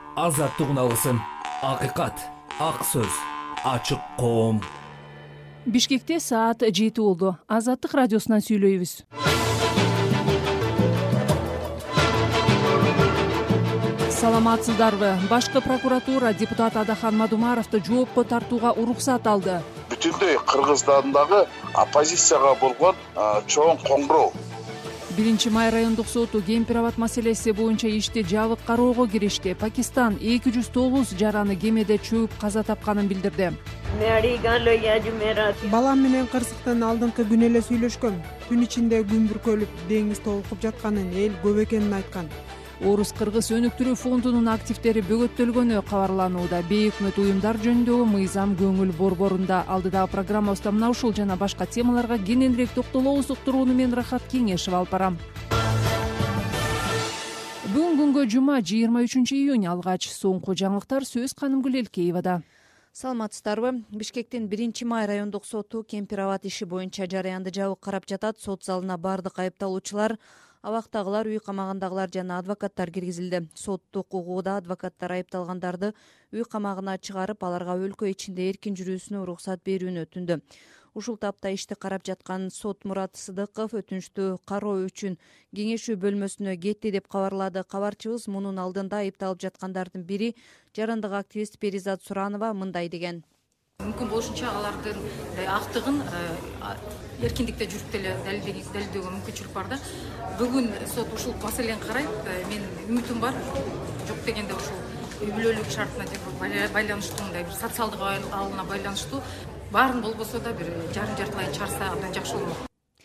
азаттык алсын. Акыйкат, ак сөз, ачык коом. Бишкекте саат 7 болду. Азаттык радиосунан сүйлөйбүз. Саламатсыздарбы? Башкы прокуратура депутат Адахан Мадумаровду жоопко тартууга уруксат алды. Бүтүндөй Кыргызстандагы оппозицияга болгон чоң коңгуроо. 1-май райондук соту Кемпир-Абад маселеси боюнча ишти жабык кароого киришти. Пакистан 209 жараны кемеде чөгүп каза тапканын билдирди. Балам менен кырсыктын алдыңкы күнү эле сүйлөшкөм. Түн ичинде күн бүркөлүп, деңиз толкуп жатканын, эл көп экенин айткан. Орус-Кыргыз өнүктүрүү фондунун активдери бөгөттөлгөнү кабарланууда. Бейөкмөт уюмдар жөнүндөгү мыйзам көңүл борборунда. Алдыдагы программабызда мына ушул жана башка темаларга кененирээк токтолобуз. Уктурууну мен Рахат Кеңешев алып барам. Бүгүн күнгө жума 23-июнь алгач соңку жаңылыктар сөз Канымгүл Элкеевада. Саламатсыздарбы? Бишкектин 1-май райондук соту Кемпир-Абад иши боюнча жараянды жабык карап жатат. Сот залына бардык айыпталуучулар, абактагылар, үй камагындагылар жана адвокаттар киргизилди. Соттук угууда адвокаттар айыпталгандарды үй камагына чыгарып, аларга өлкө ичинде эркин жүрүүсүнө уруксат берүүнү өтүндү. Ушул тапта ишти карап жаткан сот Мурат Сыдыков өтүнүштү кароо үчүн кеңешүү бөлмөсүнө кетти деп кабарлады кабарчыбыз. Мунун алдында айыпталып жаткандардын бири жарандык активист Перизат Суранова мындай деген. Мүмкүн болушунча алардын актыгын эркиндикте жүрүп деле далилдөөгө мүмкүнчүлүк бар да. Бүгүн сот ушул маселени карайт. Мен үмүтүм бар. Жок дегенде ушул үй бүлөлүк шартына байланыштуу, мындай бир социалдык алына байланыштуу баарын болбосо да бир жартылай чарса абдан жакшы болот.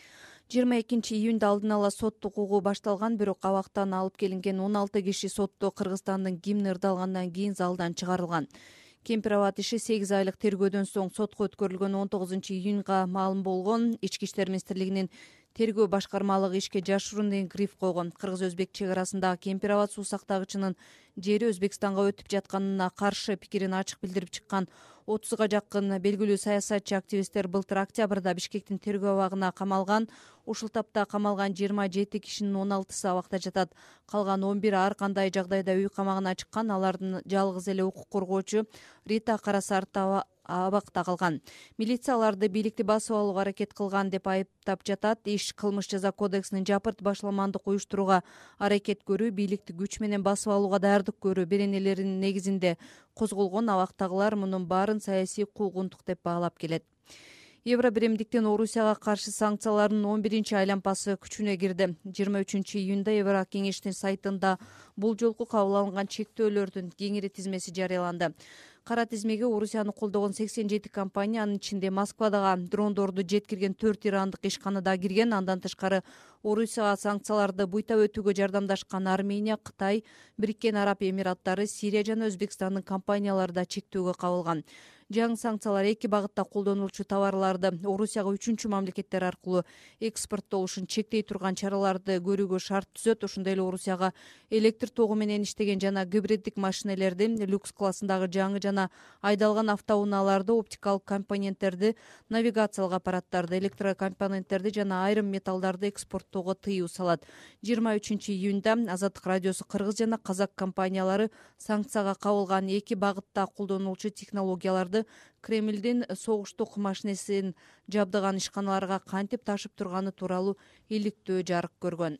22-июнда алдын ала соттук угуу башталган, бирок абактан алып келинген 16 киши сотто Кыргызстандын гимни ырдалгандан кийин залдан чыгарылган. Кемпир-Абад иши 8 айлык тергөөдөн соң сотко өткөрүлгөн 19-июнга маалым болгон. Ички иштер министрлигинин тергөө башкармалыгы ишке жашыруун деген гриф койгон. Кыргыз-өзбек чек арасындагы Кемпир-Абад суу сактагычынын жери Өзбекстанга өтүп жатканына каршы пикирин ачык билдирип чыккан 30га жакын белгилүү саясатчы активисттер былтыр октябрда Бишкектин тергөө абагына камалган. Ушул тапта камалган 27 кишинин 16сы абакта жатат. Калган 11 ар кандай жагдайда үй камагына чыккан. Алардын жалгыз эле укук коргоочу Рита Карасартова абакта калган. Милиция аларды бийликти басып алууга аракет кылган деп айыптап жатат. Иш кылмыш жаза кодексинин жапырт башламандык уюштурууга аракет көрүү, бийликти күч менен басып алууга даярдык көрүү беренелеринин негизинде козголгон. Абактагылар мунун баарын саясий куугунтук деп баалап келет. Евро биримдиктин Орусияга каршы санкцияларынын 11-айлампасы күчүнө кирди. 23-июнда Евро кеңештин сайтында бул жолку кабыл алынган чектөөлөрдүн кеңири тизмеси жарыяланды. Кара тизмеге Орусияны колдогон 87 компания, анын ичинде Москвадагы дрондорду жеткирген 4 ирандык ишкана да кирген. Андан тышкары Орусияга санкцияларды буйтап өтүүгө жардамдашкан Армения, Кытай, Бириккен Араб Эмираттары, Сирия жана Өзбекстандын компаниялары да чектөөгө кабылган. Жаңы санкциялар эки багытта колдонулчу товарларды Орусияга 3-чү мамлекеттер аркылуу экспорттолушун чектей турган чараларды көрүүгө шарт түзөт. Ошондой эле Орусияга электр тогу менен иштеген жана гибриддик машинелерди, люкс классындагы жаңы жана айдалган автоунааларды, оптикалык компоненттерди, навигациялык аппараттарды, электрокомпоненттерди жана айрым металлдарды экспорттоого тыюу салат. 23-июнда Азаттык радиосу кыргыз жана казак компаниялары санкцияга кабылган эки багытта колдонулчу технологияларды Кремлдин согуштук машинесин жабдыган ишканаларга кантип ташып турганы тууралуу иликтөө жарык көргөн.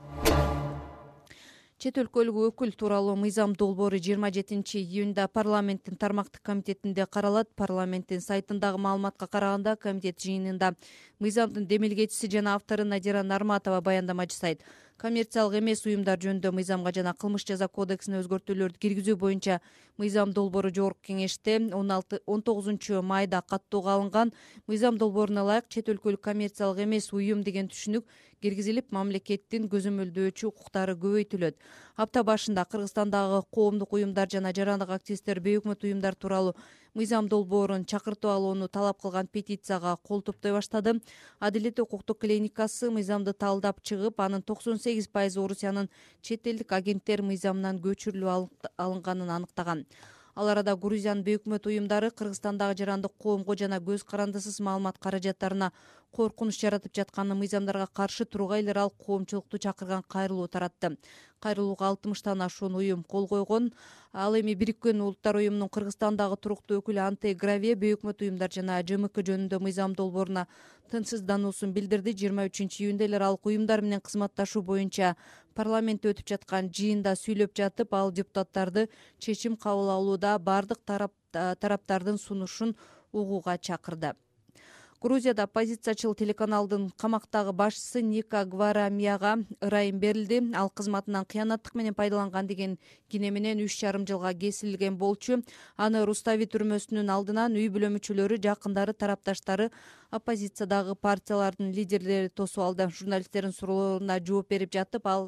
Чет өлкөлүк өкүл тууралуу мыйзам долбоору 27-июнда парламенттин тармактык комитетинде каралат. Парламенттин сайтындагы маалыматка караганда, комитет жыйынында мыйзамдын демилгечиси жана автору Надира Нарматова баяндама жасайт. Коммерциялык эмес уюмдар жөнүндө мыйзамга жана кылмыш жаза кодексине өзгөртүүлөрдү киргизүү боюнча мыйзам долбоору жогорку кеңеште 19-майда каттоого алынган. Мыйзам долбооруна ылайык чет өлкөлүк коммерциялык эмес уюм деген түшүнүк киргизилип, мамлекеттин көзөмөлдөөчү укуктары көбөйтүлөт. Апта башында Кыргызстандагы коомдук уюмдар жана жарандык активисттер бейөкмөт уюмдар тууралуу мыйзам долбоорун чакыртып алууну талап кылган петицияга кол топтой баштады. Адилет укуктук клиникасы мыйзамды талдап чыгып, анын 98% Орусиянын чет элдик агенттер мыйзамынан көчүрүлүп алынганын аныктаган. Ал арада Грузиянын бейөкмөт уюмдары Кыргызстандагы жарандык коомго жана көз карандысыз маалымат каражаттарына коркунуч жаратып жатканын, мыйзамдарга каршы турууга эл аралык коомчулукту чакырган кайрылуу таратты. Кайрылууга 60тан ашуун уюм кол койгон. Ал эми Бириккен Улуттар уюмунун Кыргызстандагы туруктуу өкүлү Анте Граве Бейөкмөт уюмдар жана ЖМК жөнүндө мыйзам долбооруна тынчсыздануусун билдирди. 23-июнда эл аралык уюмдар менен кызматташуу боюнча парламентте өтүп жаткан жыйында сүйлөп жатып, ал депутаттарды чечим кабыл алууда бардык тараптардын сунушун угууга чакырды. Грузияда оппозициячыл телеканалдын камактагы башчысы Ника Гварамияга ырайым берилди. Ал кызматынан кыянаттык менен пайдаланган деген кине менен 3,5 жылга кесилген болчу. Аны Рустави түрмөсүнүн алдынан үй бүлө мүчөлөрү, жакындары, тарапташтары, оппозициядагы партиялардын лидерлери тосуп алды. Журналисттердин суроолоруна жооп берип жатып, ал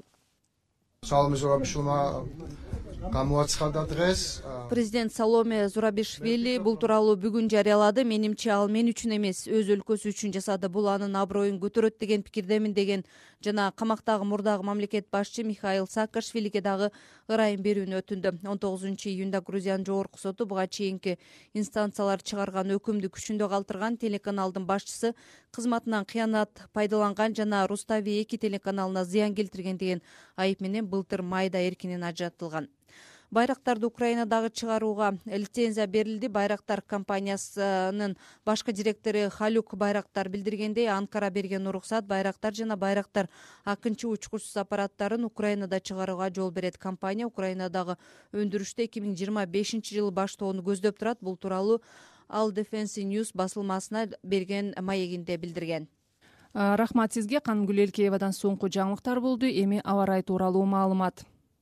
Президент Саломе Зурабишвили бул тууралуу бүгүн жарыялады. Менимче ал мен үчүн эмес, өз өлкөсү үчүн жасады. Бул анын аброюн көтөрөт деген пикирдемин деген жана камактагы мурдагы мамлекет башчы Михаил Саакашвилиге дагы ырайым берүүнү өтүндү. 19-июнда Грузиянын жогорку соту буга чейинки инстанциялар чыгарган өкүмдү күчүндө калтырган. Телеканалдын башчысы кызматынан кыянат пайдаланган жана Рустави 2 телеканалына зыян келтирген деген айып менен былтыр майда эркинен ажыратылган. Байрактарды Украинадагы чыгарууга лицензия берилди. Байрактар компаниясынын башкы директору Халюк Байрактар билдиргендей, Анкара берген уруксат Байрактар жана Байрактар акынчы учкучсуз аппараттарын Украинада чыгарууга жол берет. Компания Украинадагы өндүрүштү 2025-жылы баштоону көздөп турат. Бул тууралуу All Defense News басылмасына берген маегинде билдирген. Рахмат сизге. Кангүл Элкеевадан соңку жаңылыктар болду. Эми аба ырайы тууралуу маалымат.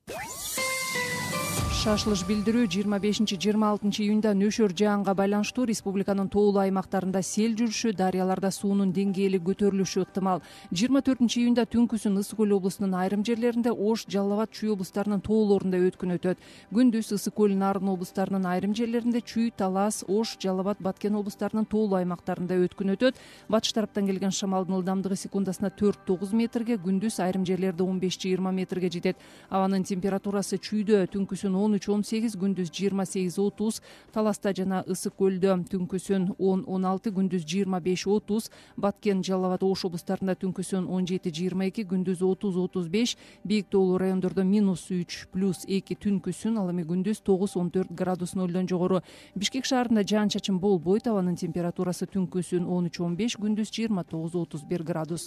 Шашылыш билдирүү 25-26 июнда нөшөр жаанга байланыштуу республиканын тоолуу аймактарында сел жүрүшү, дарыяларда суунун деңгээли көтөрүлүшү ыктымал. 24 июнда түнкүсүн Ысык көл облусунун айрым жерлеринде, Ош, Жалал Абад, Чүй облустарынын тоолорунда өткүн өтөт. Күндүз Ысык көл, Нарын облустарынын айрым жерлеринде, Чүй, Талас, Ош, Жалал Абад, Баткен облустарынын тоолуу аймактарында өткүн өтөт. Батыш тараптан келген шамалдын ылдамдыгы секундасына 4-9 метрге, күндүз айрым жерлерде 15-20 метрге жетет. Абанын температурасы Чүйдө түнкүсүн 13-18, күндүз 28-30, Таласта жана Ысык көлдө түнкүсүн 10-16, күндүз 25-30, Баткен, Жалал Абад, Ош облустарында түнкүсүн 17-22, күндүз 30-35, бийик тоолуу райондордо -3+2 түнкүсүн, ал эми күндүз 9-14 градус нөлдөн жогору. Бишкек шаарында жаан-чачын болбойт. Абанын температурасы түнкүсүн 13-15, күндүз 29-31 градус.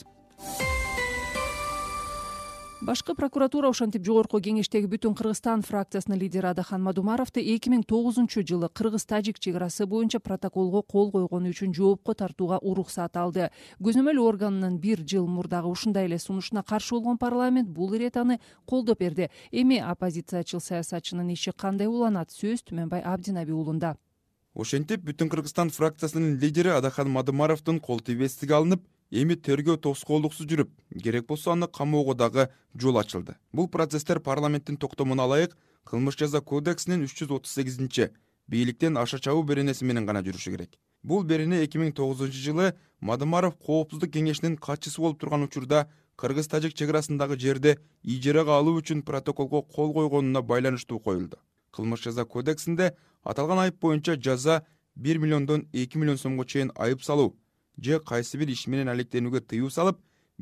Башкы прокуратура ошентип жогорку кеңештеги Бүтүн Кыргызстан фракциясынын лидери Адахан Мадумаровду 2009-жылы Кыргыз-Тажик чек арасы боюнча протоколго кол койгону үчүн жоопко тартууга уруксат алды. Көзөмөл органынын 1 жыл мурдагы ушундай эле сунушуна каршы болгон парламент бул ирет аны колдоп берди. Эми оппозициячыл саясатчынын иши кандай уланат? Сөз Түмөнбай Абдинаби уулунда. Ошентип Бүтүн Кыргызстан фракциясынын лидери Адахан Мадумаровдун кол тийбестиги алынып, эми тергөө тоскоолдуксуз жүрүп, керек болсо аны камоого дагы жол ачылды. Бул процесстер парламенттин токтомуна ылайык Кылмыш жаза кодексинин 338 бийликтен аша чабуу беренеси менен гана жүрүшү керек. Бул берене 2009-жылы Мадумаров коопсуздук кеңешинин катчысы болуп турган учурда Кыргыз-Тажик чек арасындагы жерди ижарага алуу үчүн протоколго кол койгонуна байланыштуу коюлду. Кылмыш жаза кодексинде аталган айып боюнча жаза 1 миллиондон 2 миллион сомго чейин айып салуу же кайсы бир иш менен алектенүүгө тыюу салып,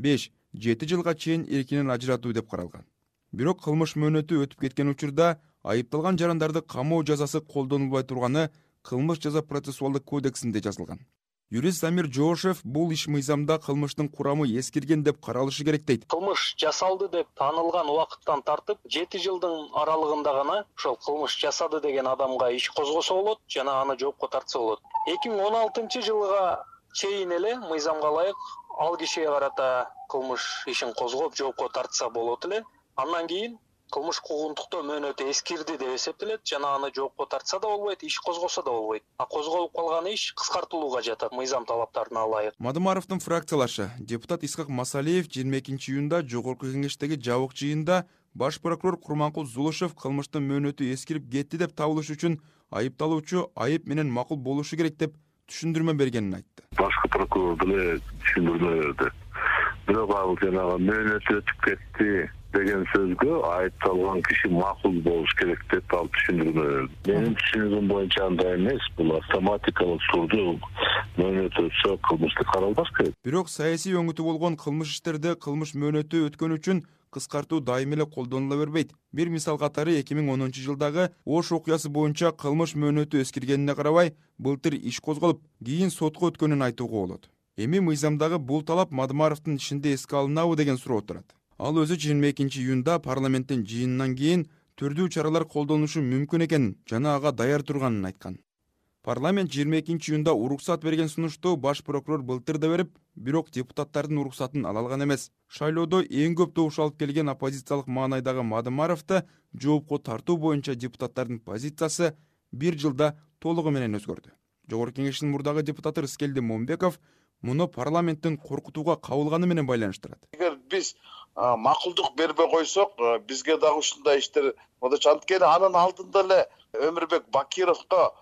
5-7 жылга чейин эркинен ажыратуу деп каралган. Бирок кылмыш мөөнөтү өтүп кеткен учурда айыпталган жарандарды камоо жазасы колдонулбай турганы Кылмыш жаза процессуалдык кодексинде жазылган. Юрист Замир Жоошев бул иш мыйзамда кылмыштын курамы эскирген деп каралышы керек дейт. Кылмыш жасалды деп таанылган убакыттан тартып 7 жылдын аралыгында гана ошол кылмыш жасады деген адамга иш козгосо болот жана аны жоопко тартса болот. 2016-жылга чейин эле мыйзамга ылайык ал кишиге карата кылмыш ишин козгоп жоопко тартса болот эле. Андан кийин кылмыш куугунтуктоо мөөнөтү эскирди деп эсептелет жана аны жоопко тартса да болбойт, иш козгосо да болбойт. А козголуп калган иш кыскартылууга жатат мыйзам талаптарына ылайык. Мадумаровдун фракциялашы депутат Исхак Масалиев 22-июнда жогорку кеңештеги жабык жыйында баш прокурор Курманкул Зулушев кылмыштын мөөнөтү эскирип кетти деп табылыш үчүн айыпталуучу айып менен макул болушу керек деп түшүндүрмө бергенин айтты. Башкы прокурор деле түшүндүрмө берди. Бирок ал жанагы мөөнөтү өтүп кетти деген сөзгө айыпталган киши макул болуш керек деп ал түшүндүрмө берди. Менин түшүнүгүм боюнча андай эмес. Бул автоматикалык түрдө мөөнөтү өтсө кылмыштык каралбаш керек. Бирок саясий өңүтү болгон кылмыш иштерде кылмыш мөөнөтү өткөн үчүн кыскартуу дайым эле колдонула бербейт. Бир мисал катары 2010-жылдагы Ош окуясы боюнча кылмыш мөөнөтү эскиргенине карабай, былтыр иш козголуп, кийин сотко өткөнүн айтууга болот. Эми мыйзамдагы бул талап Мадымаровдун ишинде эске алынабы деген суроо турат. Ал өзү 22-июнда парламенттин жыйынынан кийин түрдүү чаралар колдонулушу мүмкүн экенин жана ага даяр турганын айткан. Парламент 22-июнда уруксат берген сунушту баш прокурор былтыр да берип, бирок депутаттардын уруксатын ала алган эмес. Шайлоодо эң көп добуш алып келген оппозициялык маанайдагы Мадымаровду жоопко тартуу боюнча депутаттардын позициясы бир жылда толугу менен өзгөрдү. Жогорку Кеңештин мурдагы депутаты Рыскелди Момбеков муну парламенттин коркутууга кабылганы менен байланыштырат. Эгер биз макулдук бербей койсок, бизге дагы ушундай иштер болот. Анткени анын алдында эле Өмүрбек Бакировго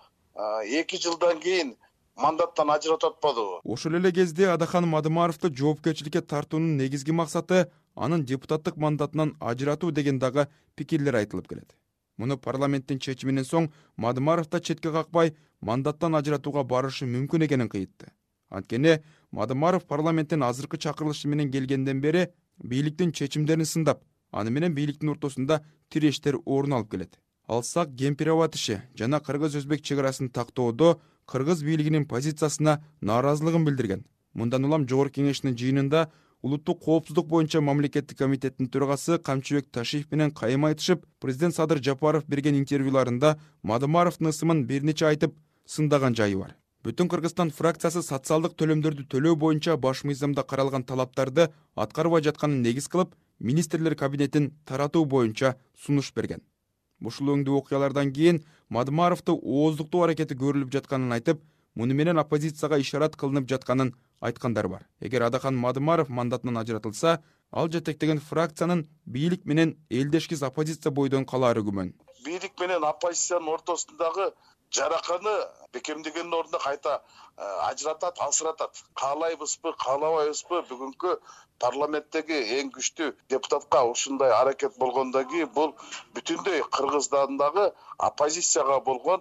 2 жылдан кийин мандаттан ажыратып атпадыбы? Ошол эле кезде Адахан Мадымаровду жоопкерчиликке тартуунун негизги максаты анын депутаттык мандатынан ажыратуу деген дагы пикирлер айтылып келет. Муну парламенттин чечиминен соң Мадымаров да четке какпай мандаттан ажыратууга барышы мүмкүн экенин кыйтты. Анткени Мадымаров парламенттин азыркы чакырылышы менен келгенден бери бийликтин чечимдерин сындап, аны менен бийликтин ортосунда тирештер орун алып келет. Алсак Кемпирабад иши жана кыргыз-өзбек чек арасын тактоодо кыргыз бийлигинин позициясына нааразылыгын билдирген. Мындан улам Жогорку Кеңештин жыйынында улуттук коопсуздук боюнча мамлекеттик комитеттин төрагасы Камчыбек Ташиев менен кайым айтышып, президент Садыр Жапаров берген интервьюларында Мадымаровдун ысымын бир нече айтып сындаган жайы бар. Бүтүн Кыргызстан фракциясы социалдык төлөмдөрдү төлөө боюнча баш мыйзамда каралган талаптарды аткарбай жатканын негиз кылып, министрлер кабинетин таратуу боюнча сунуш берген. Ушул өңдүү окуялардан кийин Мадымаровду ооздуктоо аракети көрүлүп жатканын айтып, муну менен оппозицияга ишарат кылынып жатканын айткандар бар. Эгер Адахан Мадымаров мандатынан ажыратылса, ал жетектеген фракциянын бийлик менен элдешкиз оппозиция бойдон калаары күмөн. Бийлик менен оппозициянын ортосундагы жараканы бекемдегендин ордуна кайта ажыратат, алсыратат. Каалайбызбы, каалабайбызбы, бүгүнкү парламенттеги эң күчтүү депутатка ушундай аракет болгондон кийин бул бүтүндөй Кыргызстандагы оппозицияга болгон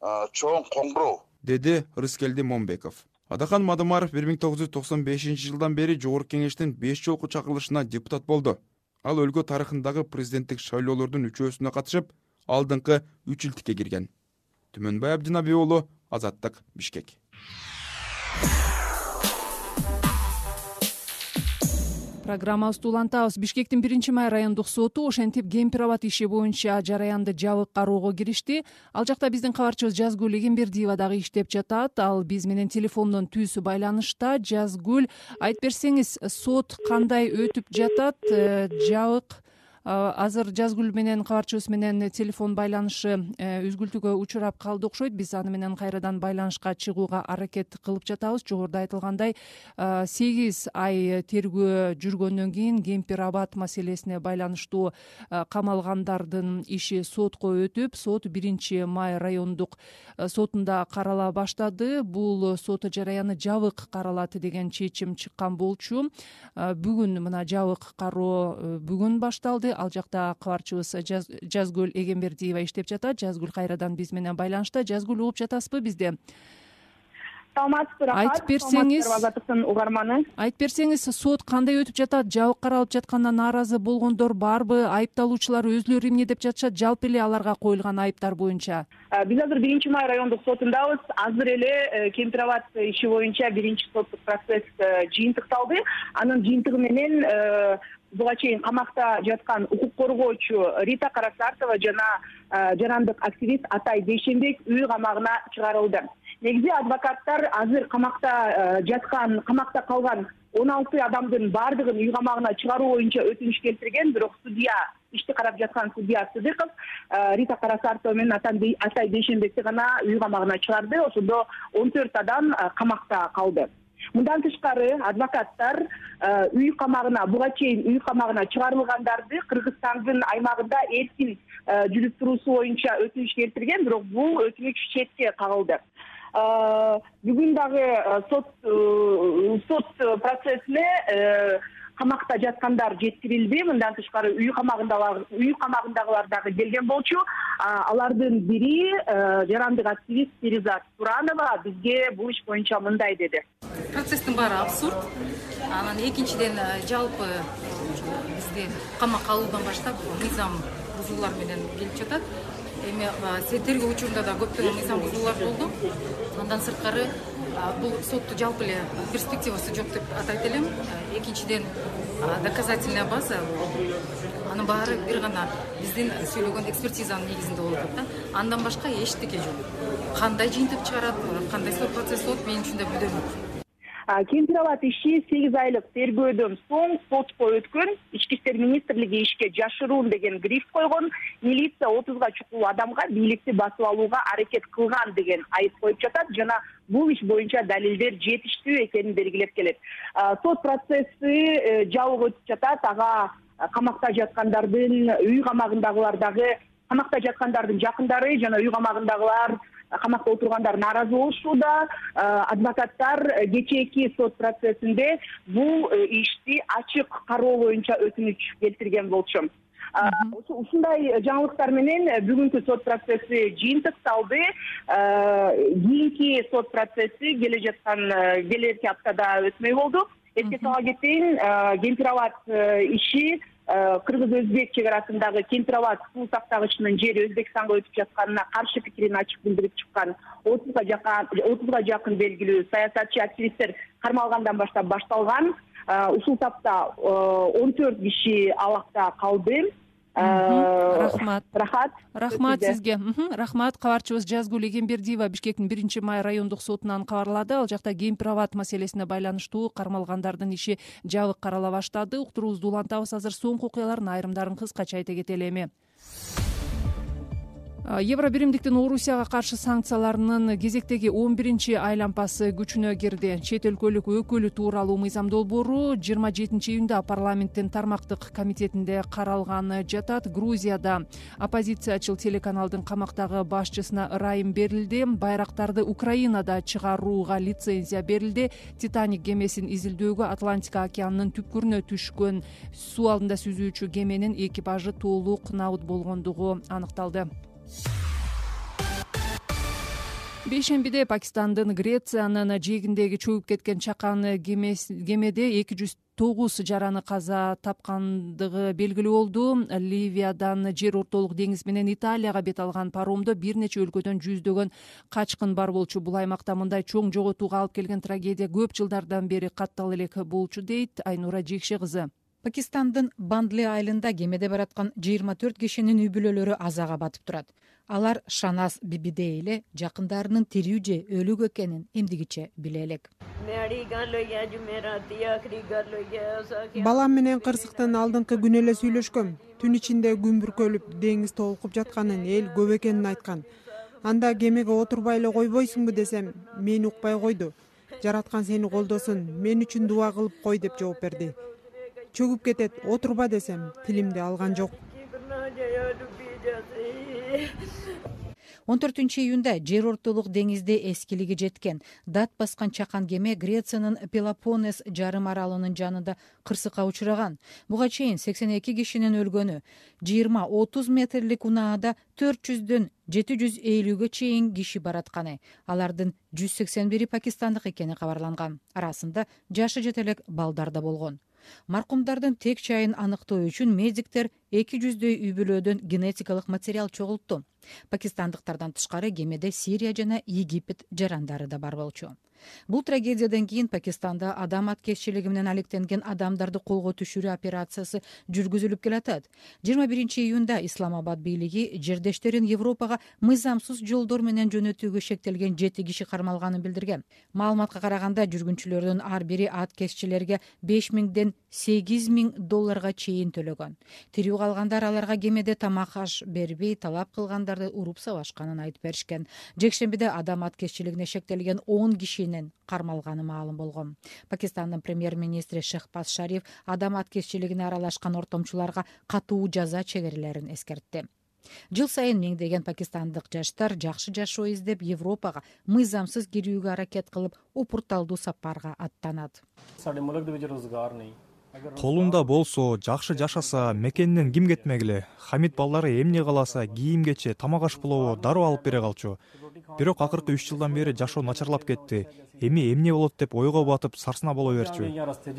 чоң коңгуроо, деди Рыскелди Момбеков. Адахан Мадымаров 1995-жылдан бери Жогорку Кеңештин 5 жолку чакырылышына депутат болду. Ал өлкө тарыхындагы президенттик шайлоолордун 3-өсүнө катышып, алдыңкы 3 илтикке кирген. Түмөнбай Абдинабий уулу, Азаттык, Бишкек. Программабызды улантабыз. Бишкектин 1-май райондук соту ошентип Кемпирабад иши боюнча жараянды жабык кароого киришти. Ал жакта биздин кабарчыбыз Жазгүл Эгембердиева дагы иштеп жатат. Ал биз менен телефондон түзүү байланышта. Жазгүл, айтып берсеңиз, сот кандай өтүп жатат? Жабык азыр Жазгүл менен кабарчыбыз менен телефон байланышы үзгүлтүүгө учурап калды окшойт. Биз аны менен кайрадан байланышка чыгууга аракет кылып жатабыз. Жогоруда айтылгандай 8 ай тергөө жүргөндөн кийин Кемпирабад маселесине байланыштуу камалгандардын иши сотко өтүп, сот 1-май райондук сотунда карала баштады. Бул сот жараяны жабык каралат деген чечим чыккан болчу. Бүгүн мына жабык кароо бүгүн башталды. Ал жакта кабарчыбыз Жазгүл Эгембердиева иштеп жатат. Жазгүл кайрадан биз менен байланышта. Жазгүл, угуп жатасызбы бизди? Саламатсызбы, айтып берсеңиз, сот кандай өтүп жатат? Жабык каралып жатканына нааразы болгондор барбы? Айыпталуучулар өзлөрү эмне деп жатышат? Жалпы эле аларга коюлган айыптар боюнча? Биз азыр 1-май райондук сотундабыз. Азыр эле Кемпирабад иши боюнча 1-соттук процесс жыйынтыкталды. Анын жыйынтыгы менен буга чейин камакта жаткан укук коргоочу Рита Карасартова жана жарандык активист Атай Дейшенбек үй камагына чыгарылды. Негизи адвокаттар азыр камакта калган 16 адамдын баардыгын үй камагына чыгаруу боюнча өтүнүч келтирген, бирок судья, ишти карап жаткан судья Сыдыков Рита Карасартова менен Атай Дейшенбекти гана үй камагына чыгарды. Ошондо 14 адам камакта калды. Мындан тышкары адвокаттар буга чейин үй камагына чыгарылгандарды Кыргызстандын аймагында эркин жүрүп туруусу боюнча өтүнүч келтирген, бирок бул өтүнүч четке кагылды. Бүгүн дагы сот процессине камакта жаткандар жеткирилди. Мындан тышкары үй камагындагылар дагы келген болчу. Алардын бири жарандык активист Перизат Туранова бизге бул иш боюнча мындай деди. Процесстин баары абсурд. Анан экинчиден жалпы бизде камакка алуудан баштап мыйзам бузуулар менен келип жатат. Эми тергөө учурунда да көптөгөн мыйзам бузуулар болду. Андан сырткары бул сотту жалпы эле перспективасы жок деп атайт элем. Экинчиден доказательная база анын баары бир гана биздин сүйлөгөн экспертизанын негизинде болуп атат да. Андан башка эчтеке жок. Кандай жыйынтык чыгарат, кандай сот процесс болот, менин үчүн да билдирүү. Кемпирабад иши 8 айлык тергөөдөн соң сотко өткөн. Ички иштер министрлиги ишке жашыруун деген гриф койгон. Милиция 30га чукул адамга бийликти басып алууга аракет кылган деген айып коюп жатат жана бул иш боюнча далилдер жетиштүү экенин белгилеп келет. Сот процесси жабык өтүп жатат. Ага камакта жаткандардын, үй камагындагылар дагы, камакта жаткандардын жакындары жана үй камагындагылар, камакта отургандар нааразы болушууда. Адвокаттар кечээки сот процессинде бул ишти ачык кароо боюнча өтүнүч келтирген болчу. Ушундай жаңылыктар менен бүгүнкү сот процесси жыйынтыкталды. Кийинки сот процесси келерки аптада өтмөй болду. Эске сала кетейин, Кемпирабад иши кыргыз-өзбек чек арасындагы Кемпирабад суу сактагычынын жери Өзбекстанга өтүп жатканына каршы пикирин ачык билдирип чыккан 30га жакын белгилүү саясатчы активисттер кармалгандан баштап башталган. Ушул тапта 14 киши абакта калды. Рахмат сизге. Рахмат. Кабарчыбыз Жазгул Эгембердиева Бишкектин 1-май райондук сотунан кабарлады. Ал жакта Кемпирабад маселесине байланыштуу кармалгандардын иши жабык карала баштады. Уктуруубузду улантабыз. Азыр соңку окуялардын айрымдарын кыскача айта кетели эми. Евро биримдиктин Орусияга каршы санкцияларынын кезектеги 11-айлампасы күчүнө кирди. Чет өлкөлүк өкүлү тууралуу мыйзам долбоору 27-июнда парламенттин тармактык комитетинде каралганы жатат. Грузияда оппозициячыл телеканалдын камактагы башчысына ырайым берилди. Байрактарды Украинада чыгарууга лицензия берилди. Титаник кемесин изилдөөгө Атлантика океанынын түпкүрүнө түшкөн суу алдында сүзүүчү кеменин экипажы толук набыт болгондугу аныкталды. Бейшембиде Пакистандын Грециянын жээгиндеги чөгүп кеткен чакан кемеде 209 жараны каза тапкандыгы белгилүү болду. Ливиядан жер ортолук деңиз менен Италияга бет алган паромдо бир нече өлкөдөн жүздөгөн качкын бар болчу. Бул аймакта мындай чоң жоготууга алып келген трагедия көп жылдардан бери каттал элек болчу, дейт Айнура Жекше кызы. Пакистандын Бандли айылында кемеде бараткан 24 кишинин үй бүлөлөрү азага батып турат. Алар Шанас Бибиде эле жакындарынын тирүү же өлүк экенин эмдигиче биле элек. Балам менен кырсыктын алдыңкы күнү эле сүйлөшкөм. Түн ичинде күн бүркөлүп, деңиз толкуп жатканын, эл көп экенин айткан. Анда кемеге отурбай эле койбойсуңбу десем, мени укпай койду. Жараткан сени колдосун, мен үчүн дуа кылып кой деп жооп берди. Чөгүп кетет, отурба десем, тилимди алган жок. 14-июнда жер ортолук деңизде эскилиги жеткен дат баскан чакан кеме Грециянын Пелопоннес жарым аралынын жанында кырсыкка учураган. Буга чейин 82 кишинин өлгөнү, 20-30 метрлик унаада 400дөн 750ге чейин киши баратканы. Алардын 181 пакистандык экени кабарланган. Арасында жашы жете элек балдар да болгон. Маркумдардын тек чайын аныктоо үчүн медиктер 200дөй үй бүлөдөн генетикалык материал чогултту. Пакистандыктардан тышкары кемеде Сирия жана Египет жарандары да бар болчу. Бул трагедиядан кийин Пакистанда адам аткезчилиги менен алектенген адамдарды колго түшүрүү операциясы жүргүзүлүп келатат. 21-июнда Исламабад бийлиги жердештерин Европага мыйзамсыз жолдор менен жөнөтүүгө шектелген 7 киши кармалганын билдирген. Маалыматка караганда жүргүнчүлөрдүн ар бири аткезчилерге $5000ден $8000 чейин төлөгөн. Тирүү калгандар аларга кемеде тамак аш бербей, талап кылгандарды уруп сабашканын айтып беришкен. Жекшембиде адам аткезчилигине шектелген 10 кишинин кармалганы маалым болгон. Пакистандын премьер-министри Шехбаз Шариф адам аткезчилигине аралашкан ортомчуларга катуу жаза чегерилерин эскертти. Жыл сайын миңдеген пакистандык жаштар жакшы жашоо издеп Европага мыйзамсыз кирүүгө аракет кылып, упурталдуу сапарга аттанат. колунда болсо, жакшы жашаса, мекенинен ким кетмегиле. Хамид балдары эмне кааласа, кийим-кече, тамак аш болобу дароо алып бере калчу. Бирок акыркы 3 жылдан бери жашоо начарлап кетти. Эми эмне болот деп ойго батып, сарсына боло берчү.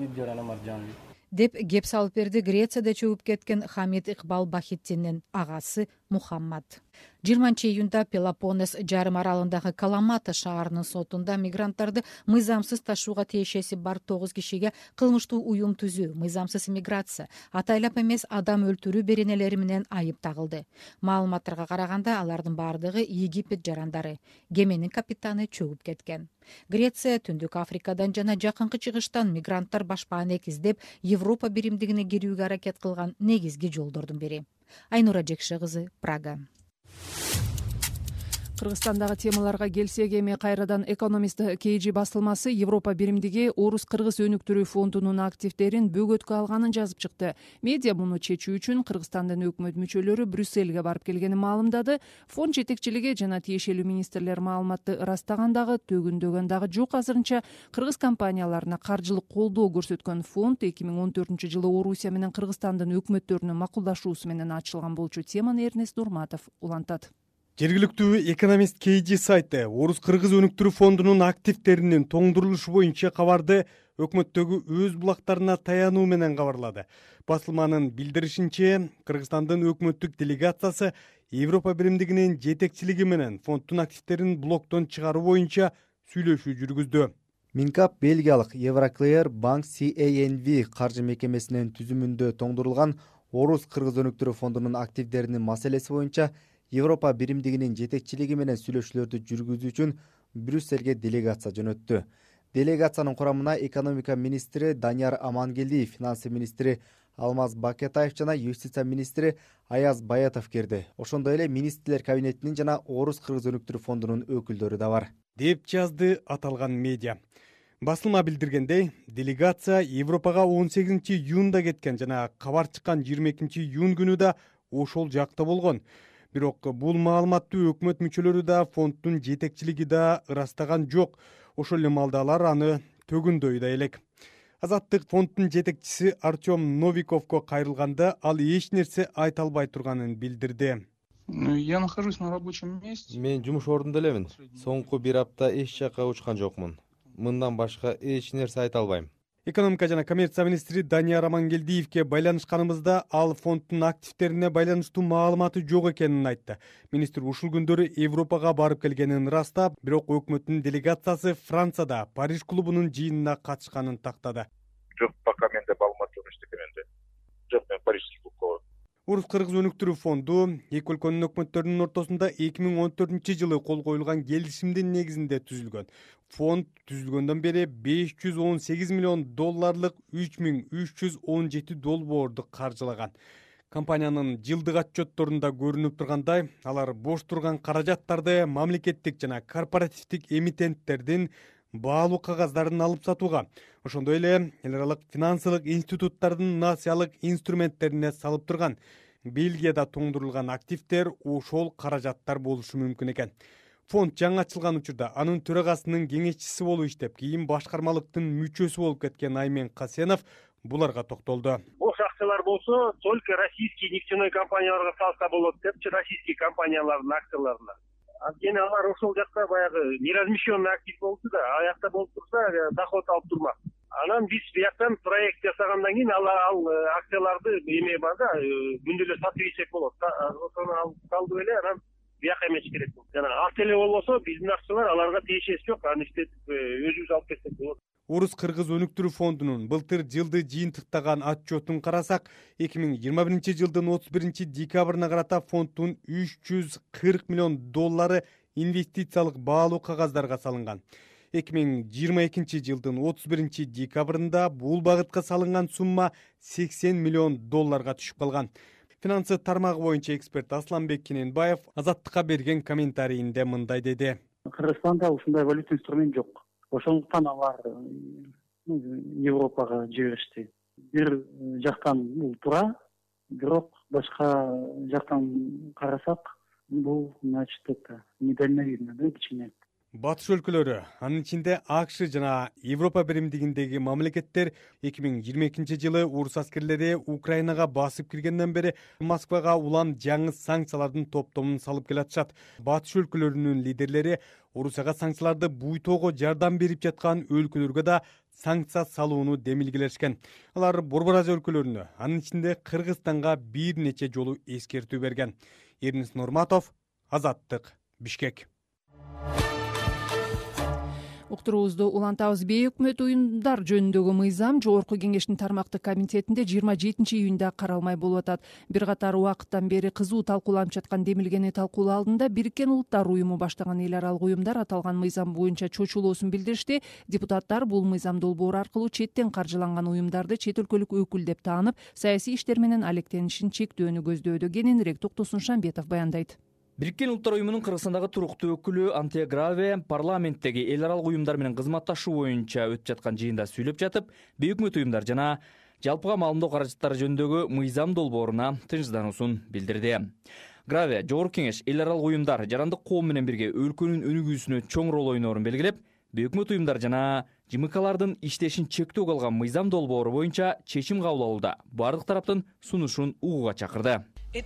Деп кеп салып берди Грецияда чөгүп кеткен Хамид Икбал Бахитдиндин агасы Мухаммад. 20-июнда Пелопоннес жарым аралындагы Каламата шаарынын сотунда мигранттарды мыйзамсыз ташууга тиешеси бар 9 кишиге кылмыштуу уюм түзүү, мыйзамсыз миграция, атайлап эмес адам өлтүрүү беренелери менен айып тагылды. Маалыматтарга караганда алардын бардыгы Египет жарандары. Кеменин капитаны чөгүп кеткен. Греция Түндүк Африкадан жана жакынкы чыгыштан мигранттар башпаанек издеп Европа биримдигине кирүүгө аракет кылган негизги жолдордун бири. Айнура Жекше кызы, Прага. Кыргызстандагы темаларга келсек, эми кайрадан Экономист KG басылмасы Европа биримдиги Орус-Кыргыз өнүктүрүү фондунун активдерин бөгөткө алганын жазып чыкты. Медиа муну чечүү үчүн Кыргызстандын өкмөт мүчөлөрү Брюссельге барып келгенин маалымдады. Фонд жетекчилиги жана тиешелүү министрлер маалыматты ырастагандагы, төгүндөгөн дагы жок. Азырынча кыргыз компанияларына каржылык колдоо көрсөткөн фонд 2014-жылы Орусия менен Кыргызстандын өкмөттөрүнүн макулдашуусу менен ачылган болчу. Теманы Эрнест Нурматов улантат. Жергиликтүү Экономист KG сайты Орус-Кыргыз өнүктүрүү фондунун активдеринин тоңдурулушу боюнча кабарды өкмөттөгү өз булактарына таянуу менен кабарлады. Басылманын билдиришинче, Кыргызстандын өкмөттүк делегациясы Европа биримдигинин жетекчилиги менен фонддун активдерин блоктон чыгаруу боюнча сүйлөшүү жүргүздү. Минкап Бельгиялык Евроклеер Банк CANV каржы мекемесинин түзүмүндө тоңдурулган Орус-Кыргыз өнүктүрүү фондунун активдеринин маселеси боюнча Европа биримдигинин жетекчилиги менен сүйлөшүүлөрдү жүргүзүү үчүн Брюссельге делегация жөнөттү. Делегациянын курамына экономика министри Данияр Амангелдиев, финансы министри Алмаз Бакетаев жана юстиция министри Аяз Баятов кирди. Ошондой эле министрлер кабинетинин жана Орус-Кыргыз өнүктүрүү фондунун өкүлдөрү да бар, деп жазды аталган медиа. Басылма билдиргендей, делегация Европага 18-июнда кеткен жана кабар чыккан 22-июн күнү да ошол жакта болгон. Бирок бул маалыматты өкмөт мүчөлөрү да, фонддун жетекчилиги да ырастаган жок. Ошол эле маалда алар аны төгүндөй да элек. Азаттык фонддун жетекчиси Артем Новиковго кайрылганда ал эч нерсе айта албай турганын билдирди. Я нахожусь на рабочем месте. Мен жумуш ордунда элемин. Соңку бир апта эч жакка учкан жокмун. Мындан башка эч нерсе айта албайм. Экономика жана коммерция министри Данияр Амангелдиевке байланышканыбызда ал фонддун активдерине байланыштуу маалыматы жок экенин айтты. Министр ушул күндөрү Европага барып келгенин ырастап, бирок өкмөттүн делегациясы Францияда Париж клубунун жыйынына катышканын тактады. Жок, пока менде маалымат жок эчтекенде. Жок, мен Парижский клубга. Орус-Кыргыз өнүктүрүү фонду эки өлкөнүн өкмөттөрүнүн ортосунда 2014-жылы кол коюлган келишимдин негизинде түзүлгөн. Фонд түзүлгөндөн бери $518 миллион 3317 долбоорду каржылаган. Компаниянын жылдык отчетторунда көрүнүп тургандай, алар бош турган каражаттарды мамлекеттик жана корпоративдик эмитенттердин баалуу кагаздарын алып сатууга, ошондой эле эл аралык финансылык институттардын нациялык инструменттерине салып турган. Бельгияда тоңдурулган активдер ошол каражаттар болушу мүмкүн экен. Фонд жаңы ачылган учурда анын төрагасынын кеңешчиси болуп иштеп, кийин башкармалыктын мүчөсү болуп кеткен Аймен Касенов буларга токтолду. Бош акциялар болсо, только российский нефтяной компанияларга салса болот депчи, российский компаниялардын акцияларына. Анткени алар ошол жакта баягы неразмещенный актив болду да, аяқта болуп турса, доход алып турмак. Анан биз бияктан проект жасагандан кийин ал акцияларды эме бар да, күндө эле сатып ийсек болот. Ошону алып калдып эле анан бияка эмеш керек. Жана акт эле болбосо биздин акчалар аларга тиешеси жок, аны иштетип өзүбүз алып кетсек болот. Орус-Кыргыз өнүктүрүү фондунун былтыр жылды жыйынтыктаган отчетун карасак, 2021-жылдын 31-декабрына карата фонддун $340 миллион инвестициялык баалуу кагаздарга салынган. 2022-жылдын 31-декабрында бул багытка салынган сумма $80 миллион түшүп калган. Финансы тармагы боюнча эксперт Асланбек Кененбаев Азаттыкка берген комментарийинде мындай деди. Кыргызстанда ушундай валюта инструмент жок. Ошондуктан алар Европага жиберишти. Бир жактан бул туура, бирок башка жактан карасак, бул значит это недальновидно, да, кичине. Батыш өлкөлөрү, анын ичинде АКШ жана Европа биримдигиндеги мамлекеттер 2022-жылы орус аскерлери Украинага басып киргенден бери Москвага улам жаңы санкциялардын топтомун салып келатышат. Батыш өлкөлөрүнүн лидерлери Орусияга санкцияларды буйтоого жардам берип жаткан өлкөлөргө да санкция салууну демилгелешкен. Алар Борбор Азия өлкөлөрүнө, анын ичинде Кыргызстанга бир нече жолу эскертүү берген. Эрнис Нурматов, Азаттык, Бишкек. Уктуруубузду улантабыз. Бейөкмөт уюмдар жөнүндөгү мыйзам Жогорку Кеңештин тармактык комитетинде 27-июнда каралмай болуп атат. Бир катар убакыттан бери кызуу талкууланып жаткан демилгени талкуулоо алдында Бириккен Улуттар уюму баштаган эл аралык уюмдар аталган мыйзам боюнча чочулуусун билдиришти. Депутаттар бул мыйзам долбоору аркылуу четтен каржыланган уюмдарды чет өлкөлүк өкүл деп таанып, саясий иштер менен алектенишин чектөөнү көздөөдө. Кененирээк Токтосун Шамбетов баяндайт. Бириккен Улуттар уюмунун Кыргызстандагы туруктуу өкүлү Антия Граве парламенттеги эл аралык уюмдар менен кызматташуу боюнча өтүп жаткан жыйында сүйлөп жатып, бейөкмөт уюмдар жана жалпыга маалымдоо каражаттары жөнүндөгү мыйзам долбооруна тынчсыздануусун билдирди. Граве Жогорку Кеңеш эл аралык уюмдар жарандык коом менен бирге өлкөнүн өнүгүүсүнө чоң роль ойноорун белгилеп, бейөкмөт уюмдар жана ЖМКлардын иштешин чектөөгө алган мыйзам долбоору боюнча чечим кабыл алууда бардык тараптын сунушун угууга чакырды.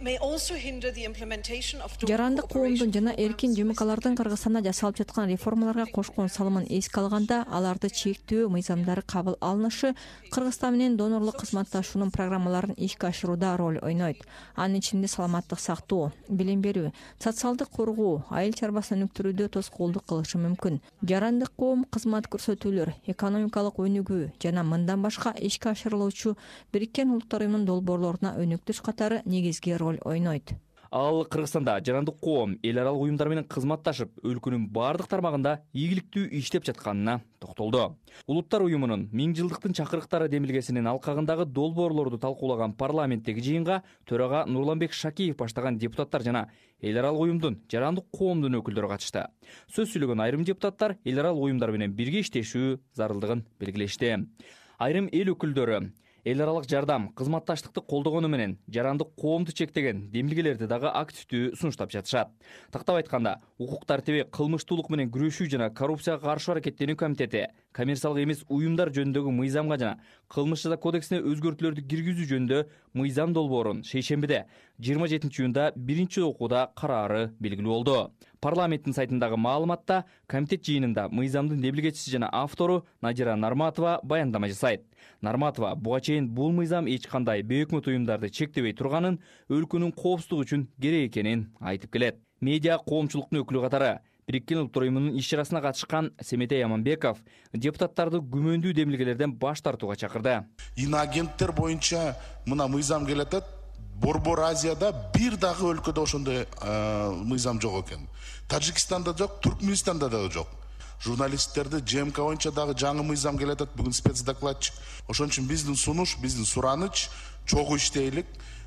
Жарандык коомдун жана эркин ЖМКлардын Кыргызстанда жасалып жаткан реформаларга кошкон салымын эске алганда, аларды чектөө мыйзамдары кабыл алынышы Кыргызстан менен донорлук кызматташуунун программаларын ишке ашырууда роль ойнойт. Анын ичинде саламаттык сактоо, билим берүү, социалдык коргоо, айыл чарбасын өнүктүрүүдө тоскоолдук кылышы мүмкүн. Жарандык коом кызмат көрсөтүүлөр, экономикалык өнүгүү жана мындан башка ишке ашырылуучу Бириккен Улуттар уюмунун долбоорлоруна өнүктүрүш катары негизги роль ойнойт. Ал Кыргызстанда жарандык коом эл аралык уюмдар менен кызматташып, өлкөнүн бардык тармагында ийгиликтүү иштеп жатканына токтолду. Улуттар уюмунун 1000 жылдыктын чакырыктары демилгесинин алкагындагы долбоорлорду талкуулаган парламенттеги жыйынга төрага Нурланбек Шакиев баштаган депутаттар жана эл аралык уюмдун жарандык коомдун өкүлдөрү катышты. Сөз сүйлөгөн айрым депутаттар эл аралык уюмдар менен бирге иштешүү зарылдыгын белгилешти. Айрым эл өкүлдөрү эл аралык жардам, кызматташтыкты колдогону менен жарандык коомду чектеген демилгелерди дагы активдүү сунуштап жатышат. Тактап айтканда, укук тартиби, кылмыштуулук менен күрөшүү жана коррупцияга каршы аракеттенүү комитети коммерциялык эмес уюмдар жөнүндөгү мыйзамга жана кылмыш жаза кодексине өзгөртүүлөрдү киргизүү жөнүндө мыйзам долбоорун шейшембиде 27-июнда биринчи окууда караары белгилүү болду. Парламенттин сайтындагы маалыматта комитет жыйынында мыйзамдын демилгечиси жана автору Надира Нарматова баяндама жасайт. Нарматова буга чейин бул мыйзам эч кандай бейөкмөт уюмдарды чектебей турганын, өлкөнүн коопсуздугу үчүн керек экенин айтып келет. Медиа коомчулуктун өкүлү катары Бириккен Улуттар уюмунун иш чарасына катышкан Семетей Аманбеков депутаттарды күмөндүү демилгелерден баш тартууга чакырды. Иноагенттер боюнча мына мыйзам келатат. Борбор Азияда бир дагы өлкөдө ошондой мыйзам жок экен. Тажикстанда жок, Туркменистанда да жок. Журналисттерди ЖМК боюнча дагы жаңы мыйзам келатат. Бүгүн спецдокладчик. Ошон үчүн биздин сунуш, биздин сураныч чогуу иштейлик.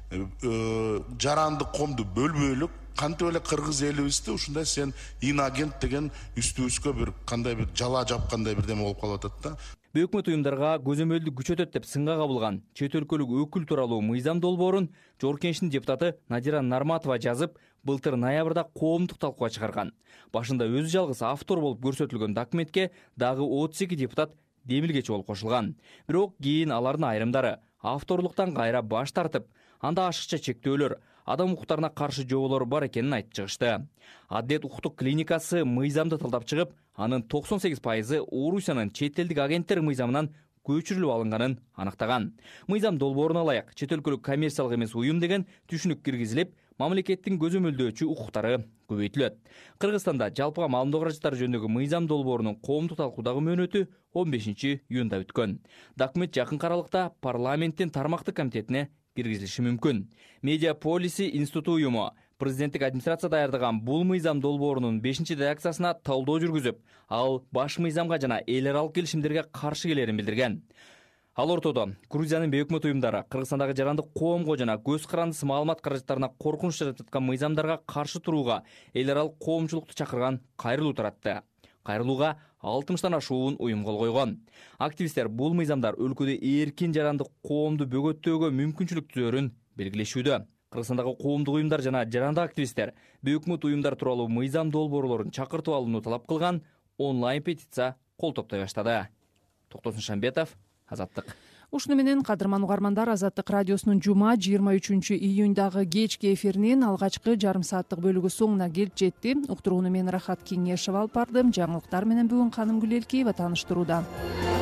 Жарандык коомду бөлбөйлүк. Кантип эле кыргыз элибизди ушундай сен иноагент деген үстүбүзгө бир кандай бир жала жапкандай бирдеме болуп калып атат да. Бейөкмөт уюмдарга көзөмөлдү күчөтөт деп сынга кабылган чет өлкөлүк өкүл тууралуу мыйзам долбоорун Жогорку Кеңештин депутаты Надира Нарматова жазып, былтыр ноябрда коомдук талкууга чыгарган. Башында өзү жалгыз автор болуп көрсөтүлгөн документке дагы 32 депутат демилгечи болуп кошулган. Бирок кийин алардын айрымдары авторлуктан кайра баш тартып, анда ашыкча чектөөлөр, адам укуктарына каршы жоболор бар экенин айтып чыгышты. Аддет укуктук клиникасы мыйзамды талдап чыгып, анын 98% Орусиянын чет элдик агенттер мыйзамынан көчүрүлүп алынганын аныктаган. Мыйзам долбооруна ылайык чет өлкөлүк коммерциялык эмес уюм деген түшүнүк киргизилип, мамлекеттин көзөмөлдөөчү укуктары көбөйтүлөт. Кыргызстанда жалпыга маалымдоо каражаттары жөнүндөгү мыйзам долбоорунун коомдук талкуудагы мөөнөтү 15-июнда өткөн. Документ жакын аралыкта парламенттин тармактык комитетине киргизилиши мүмкүн. Медиа Policy институту уюму президенттик администрация даярдаган бул мыйзам долбоорунун 5-редакциясына талдоо жүргүзүп, ал баш мыйзамга жана эл аралык келишимдерге каршы келерин билдирген. Ал ортодо Грузиянын бейөкмөт уюмдары Кыргызстандагы жарандык коомго жана көз карандысыз маалымат каражаттарына коркунуч жаратып аткан мыйзамдарга каршы турууга эл аралык коомчулукту чакырган кайрылуу таратты. Кайрылууга 60-тан ашуун уюм кол койгон. Активисттер бул мыйзамдар өлкөдө эркин жарандык коомду бөгөттөөгө мүмкүнчүлүк түзөрүн белгилешүүдө. Кыргызстандагы коомдук уюмдар жана жарандык активисттер бейөкмөт уюмдар тууралуу мыйзам долбоорлорун чакыртып алууну талап кылган онлайн петиция кол топтой баштады. Токтосун Шамбетов, Азаттык. Ушуну менен кадырман угармандар, Азаттык радиосунун жума 23 июндагы кечки эфиринин алгачкы жарым сааттык бөлүгү соңуна келип жетти. Уктурууну мен Рахат Кеңешов алып бардым. Жаңылыктар менен бүгүн Каным Гүлелкиева тааныштырууда.